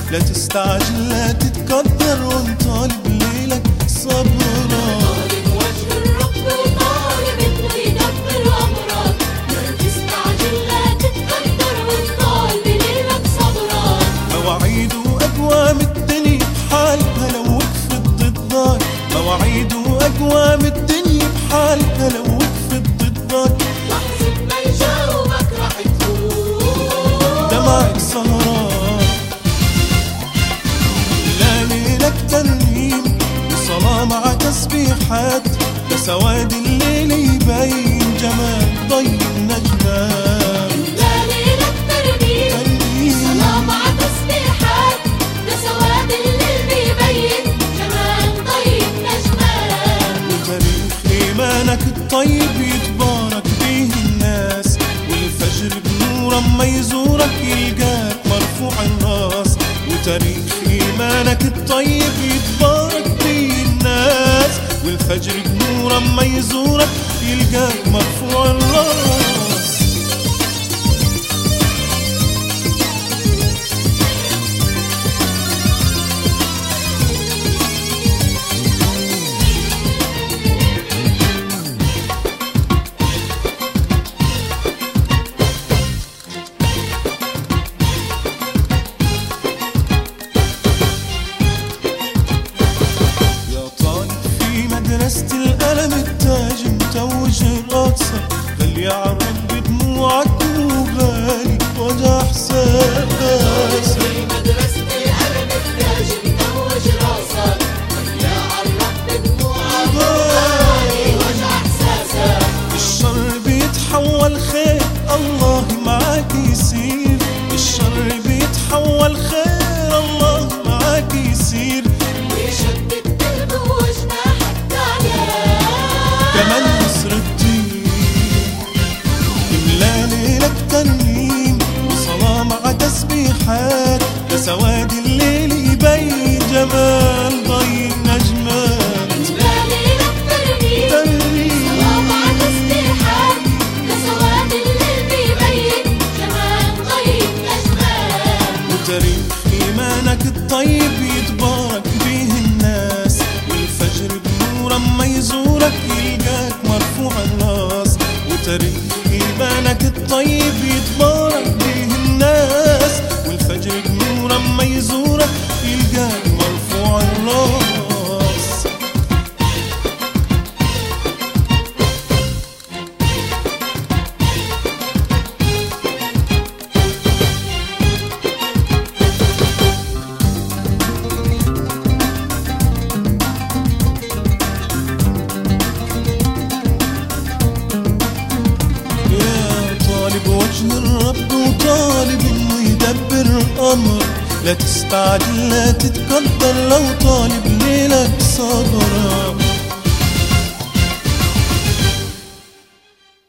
لا تستعجل لا تتكدر وانت طالب ليلك صبرا. طالب وجه الرب وطالب انه يدبر امرك، لا تستعجل لا تتكدر وانت طالب ليلك صبرا. مواعيد واقوام الدنيا بحالها لو وقفت ضدك، مواعيد واقوام الدنيا بحالها لو وقفت ضدك، لحظة ما يجاوبك رح تفوت دمعك سهران. لا ليلك ترنيم وصلاة مع تسبيحات، لسواد الليل يبين جمال ضي النجمات. لا ليلك ترنيم صلاة مع تسبيحات، لسواد الليل بيبين جمال ضي النجمات. وتاريخ إيمانك الطيب يتبارك به الناس، والفجر بنور أما يزورك يلقاك مرفوع الراس. وتاريخ إيمانك الطيب يتبارك به الناس، والفجر بنور أما يزورك يلقاك مرفوع الراس. مدرسة الألم التاج متوج راسك، خلي يعرف بدموعك وغالي وجع إحساسك. مدرسة الألم التاج متوج راسك، خلي يعرف بدموعك وغالي وجع إحساسك. الشر بيتحول خير الله معاك يسير، الشر بيتحول خير الله معاك يسير. ويشدد قلبه وجناحك كمان نصر الدين املا ليلك ترنيم وصلاة مع تسبيحات، لسواد الليل يبين جمال ضي النجمات. لا ليلك ترنيم صلاة مع تسبيحات، لسواد الليل بيبين جمال ضي النجمات. وتاريخ إيمانك الطيب يتبارك به الناس، والفجر بنور أما يزورك يلقاك مرفوع الراس. وتاريخ إيمانك الطيب يتبارك به الناس، والفجر بنور أما يزورك يلقاك مرفوع الراس. طالب وجه الرب وطالب انه يدبر امر، لا تستعجل لا تتقدر لو طالب ليلك